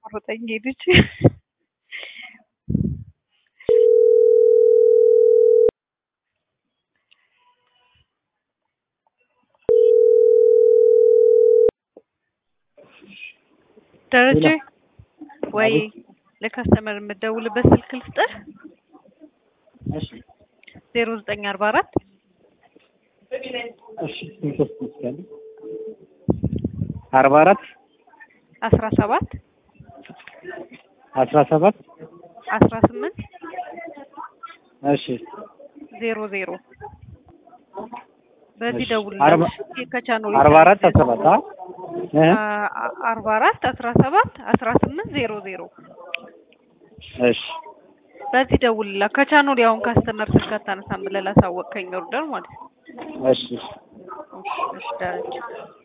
አስቆርጠኝ ሄደች። ደረጀ ወይ ለካስተመር የምትደውልበት ስልክ ልስጥህ? እሺ 0944 እሺ ስንት ይስካል? 44 17 18 እሺ 00 በዚህ ደውልልኝ። ከቻናሉ 44 17 44 17 18 00 እሺ በዚህ ደውልልኝ። ከቻናሉ ያውን ካስተመር ስልክ አታነሳም ብለህ ላሳወቅከኝ ኦርደር ማለት ነው። እሺ እሺ ደረጀ